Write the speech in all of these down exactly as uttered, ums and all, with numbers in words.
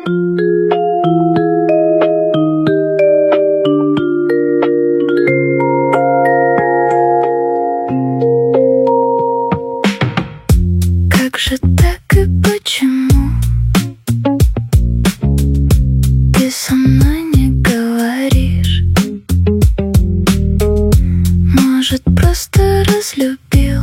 Как же так и почему ты со мной не говоришь? Может, просто разлюбил?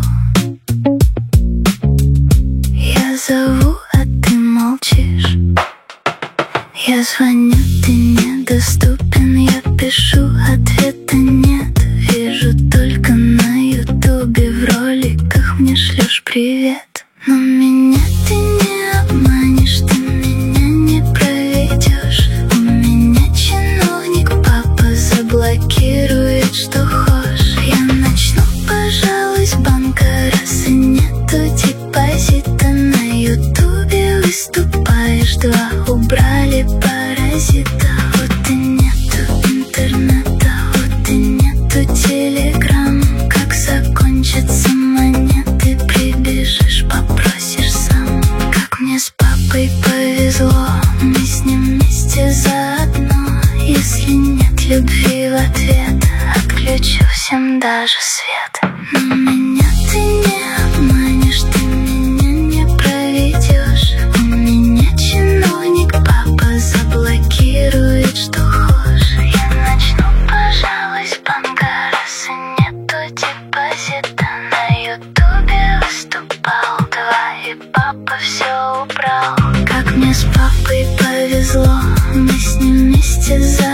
Я зову, а ты молчишь. Я звоню, ты недоступен. Я пишу, ответа нет. Вижу только на ютубе в роликах мне шлешь привет. Но меня ты не обманешь, ты меня не проведешь. У меня чиновник, папа заблокирует, что хочешь. Я начну, пожалуй, с банка, раз и нету депозита. На ютубе выступаешь, два убрали паразита. Вот и нету интернета, вот и нету телеграм. Как закончатся монеты, прибежишь, попросишь сам. Как мне с папой повезло, мы с ним вместе заодно. Если нет любви в ответ, отключу всем даже свет. Но меня ты не обманешь, ты меня не проведешь. У меня чиновник, папа заблокирует, что хочешь. Я начну, пожалуй, с банка, раз и нету депозита. На ютубе выступал два, и папа все убрал. Как мне с папой повезло, мы с ним вместе за